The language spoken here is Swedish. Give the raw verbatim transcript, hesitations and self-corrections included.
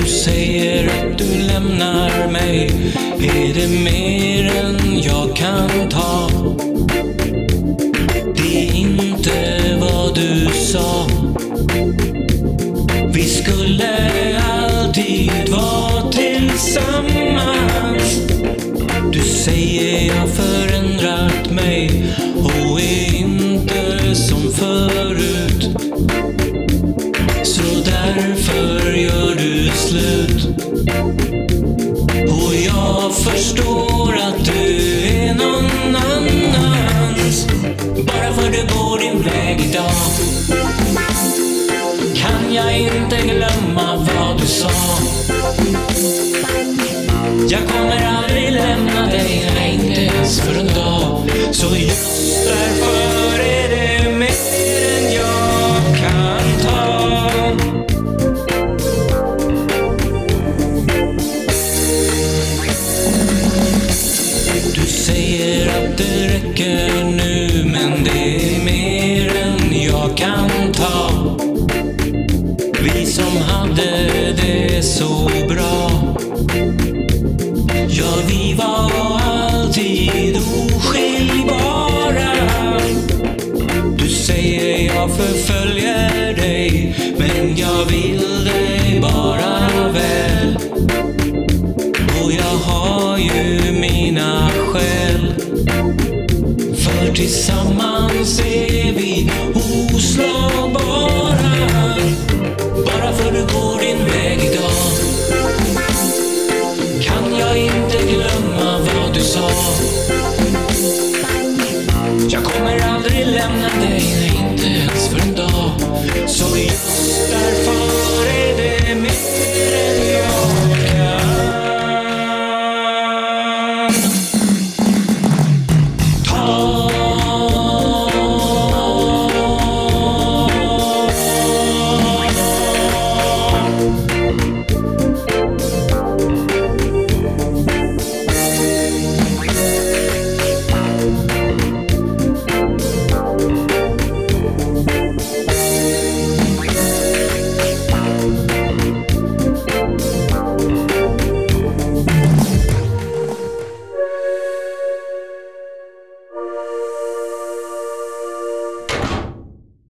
säger att du lämnar mig. Är det mer än jag kan ta? Det är inte vad du sa. Vi skulle alltid vara tillsammans. Du säger jag förändrat mig och är inte som förut. Så därför gör du slut. Och jag förstår att du är någon annans. Bara för du går din väg idag kan jag inte glömma vad du sa. Jag kommer aldrig lämna dig, nej, inte ens för en dag. Så just därför är det mer än jag kan ta. Du säger att det räcker nu, men det är mer än jag kan ta. Vi som hade det så bra, ja, vi var alltid oskiljbara. Du säger jag förföljer dig, men jag vill dig bara väl. Och jag har ju mina skäl, för tillsammans är vi oslagbara. Bara för du går din väg idag kan jag inte glömma vad du sa. Jag kommer aldrig lämna dig, nej, inte ens för en dag. Så just därför